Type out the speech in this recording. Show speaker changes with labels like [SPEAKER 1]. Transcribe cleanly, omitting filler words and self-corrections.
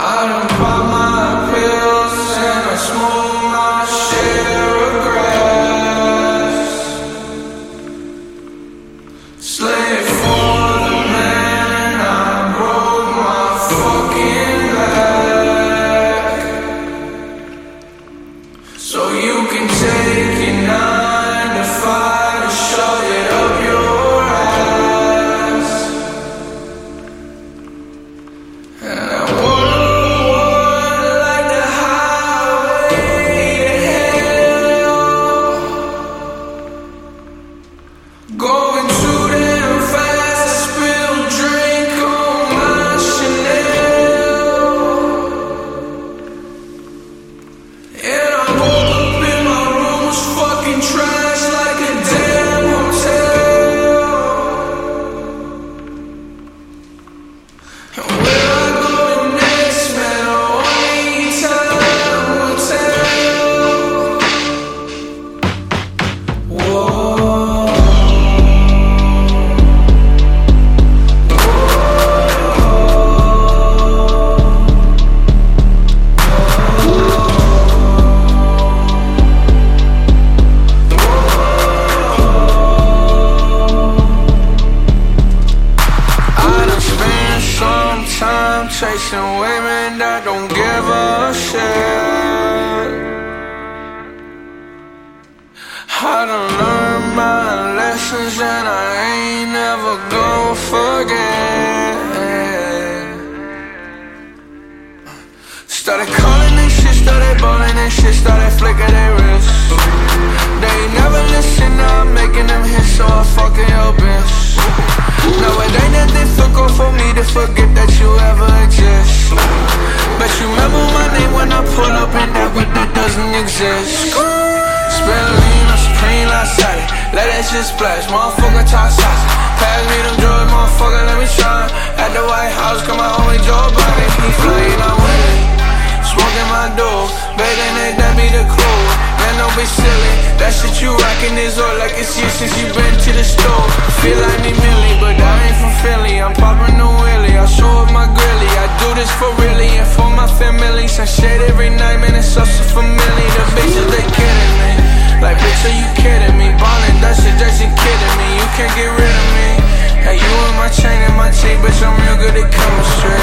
[SPEAKER 1] I done pop my pills and I smoke my share of grass. Slave for the man, I broke my fucking back. So you can take your 9 to 5 and shove it up your ass. And I going too damn fast, I spill drink on my Chanel. And I woke up in my room, was fucking trash like a damn hotel. And where I go next, man, only time will tell. Whoa. Time chasing women that don't give a shit. I done learned my lessons and I ain't never gon' forget. Started calling and shit, started balling and shit, started flicking their wrists. They ain't never listen, now I'm making them hits, so I fucking your bitch. No, it ain't that difficult for me to forget that you ever exist. But you remember my name when I pull up in that whip that doesn't exist. Spin lean on Supreme last Saturday, let that shit splash, motherfucker talk sauce. Pass me them drugs, motherfucker, let me try. At the White House, come my homie Joe Biden, he flying, I'm winning. Smoking my dough, begging that that be the clue. Man, don't be silly, that shit you rockin' is all like it's you since you been to the store. Feel like me Millie, but I ain't from Philly. I'm poppin' the wheelie, I'll show up my grilly. I do this for really and for my family. Some shit every night, man, it's so familiar. The bitches, they kidding me. Like, bitch, are you kidding me? Ballin', that shit, you kidding me. You can't get rid of me. Hey, you in my chain and my chain, bitch, I'm real good at chemistry.